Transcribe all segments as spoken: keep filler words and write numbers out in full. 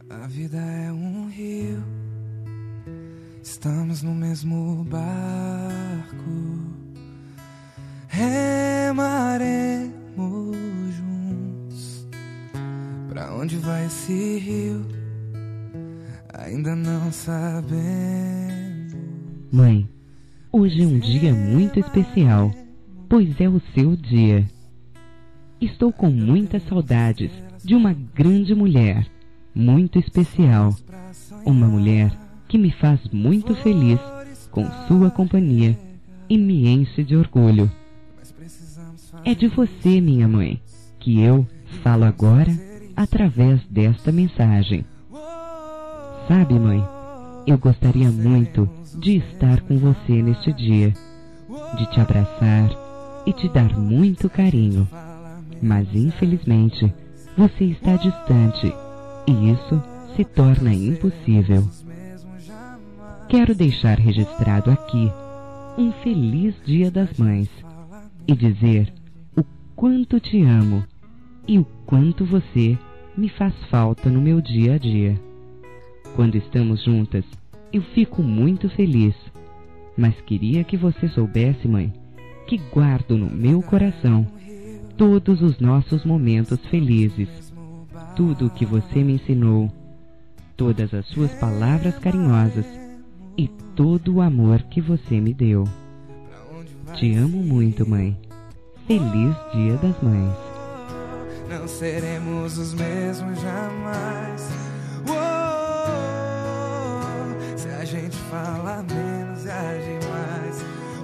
A vida é um rio, estamos no mesmo barco, remaremos juntos. Pra onde vai esse rio? Ainda não sabemos. Mãe, hoje é um dia muito especial, pois é o seu dia. Estou com muitas saudades de uma grande mulher, muito especial. Uma mulher que me faz muito feliz com sua companhia e me enche de orgulho. É de você, minha mãe, que eu falo agora através desta mensagem. Sabe, mãe, eu gostaria muito de estar com você neste dia, de te abraçar e te dar muito carinho. Mas, infelizmente, você está distante e isso se torna impossível. Quero deixar registrado aqui um feliz Dia das Mães e dizer o quanto te amo e o quanto você me faz falta no meu dia a dia. Quando estamos juntas, eu fico muito feliz, mas queria que você soubesse, mãe, que guardo no meu coração todos os nossos momentos felizes, tudo o que você me ensinou, todas as suas palavras carinhosas e todo o amor que você me deu. Te amo muito, mãe. Feliz Dia das Mães. Não seremos os mesmos jamais. Uou, se a gente fala menos e age mais.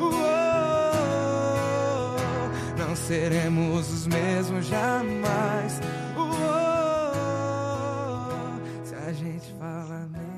Uou, não seremos os mesmos jamais. Uou, se a gente fala menos.